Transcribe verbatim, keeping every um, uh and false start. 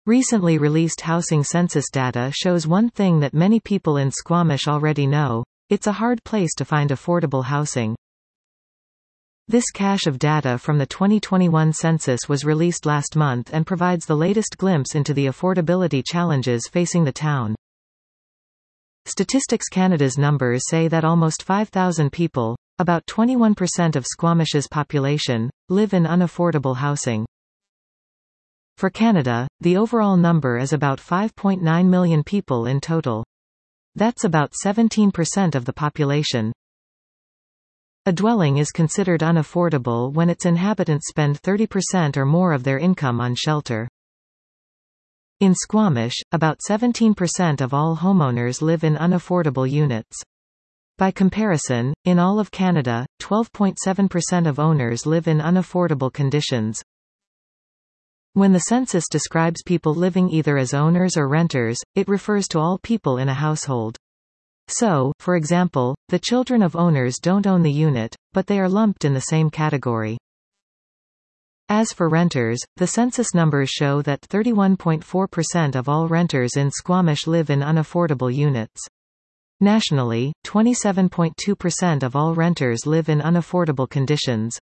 Recently released housing census data shows one thing that many people in Squamish already know: it's a hard place to find affordable housing. This cache of data from the twenty twenty-one census was released last month and provides the latest glimpse into the affordability challenges facing the town. Statistics Canada's numbers say that almost five thousand people, about twenty-one percent of Squamish's population, live in unaffordable housing. For Canada, the overall number is about five point nine million people in total. That's about seventeen percent of the population. A dwelling is considered unaffordable when its inhabitants spend thirty percent or more of their income on shelter. In Squamish, about seventeen percent of all homeowners live in unaffordable units. By comparison, in all of Canada, twelve point seven percent of owners live in unaffordable conditions. When the census describes people living either as owners or renters, it refers to all people in a household. So, for example, the children of owners don't own the unit, but they are lumped in the same category. As for renters, the census numbers show that thirty-one point four percent of all renters in Squamish live in unaffordable units. Nationally, twenty-seven point two percent of all renters live in unaffordable conditions.